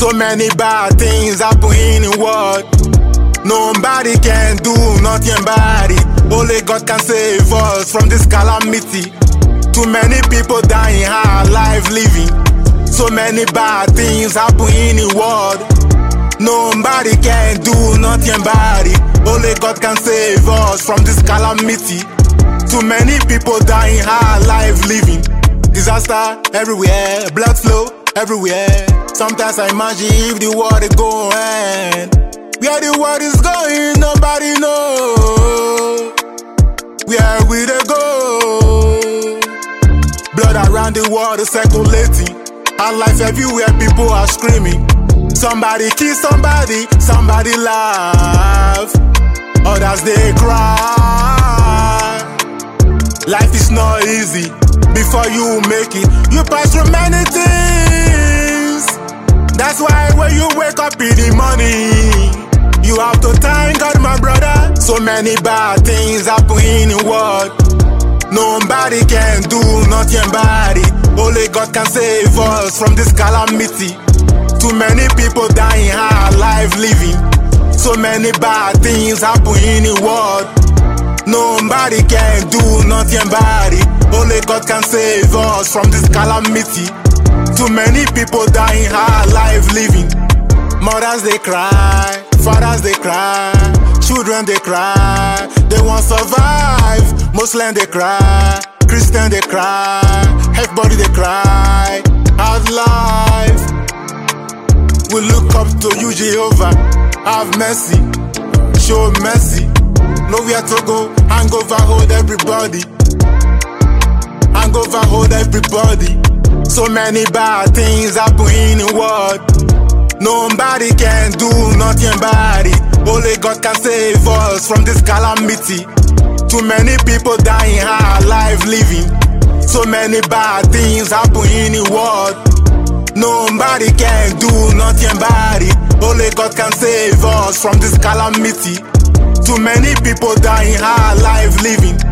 So many bad things happen in the world. Nobody can do nothing about it. Only God can save us from this calamity. Too many people dying, hard life living. So many bad things happen in the world. Nobody can do nothing about it. Only God can save us from this calamity. Too many people dying, hard life living. Disaster everywhere, blood flow everywhere. Sometimes I imagine if the world is going. Where the world is going, nobody knows. Where will they go? Blood around the world is circulating. Our life everywhere, people are screaming. Somebody kill somebody, somebody laugh. Others they cry. Life is not easy. Before you make it, you pass through many things. That's why when you wake up in the morning, you have to thank God, my brother. So many bad things happen in the world. Nobody can do nothing about it. Only God can save us from this calamity. Too many people dying, hard life living. So many bad things happen in the world. Nobody can do nothing about it. Only God can save us from this calamity. Too many people dying, hard life living. Mothers they cry, fathers they cry, children they cry. They won't survive. Muslim they cry, Christian they cry, everybody they cry. Hard life. We look up to you, Jehovah. Have mercy, show mercy. Nowhere to go, hangover hold everybody. Hangover hold everybody. So many bad things happen in the world. Nobody can do nothing about it. Only God can save us from this calamity. Too many people dying, hard life living. So many bad things happen in the world. Nobody can do nothing about it. Only God can save us from this calamity. Too many people dying, hard life living.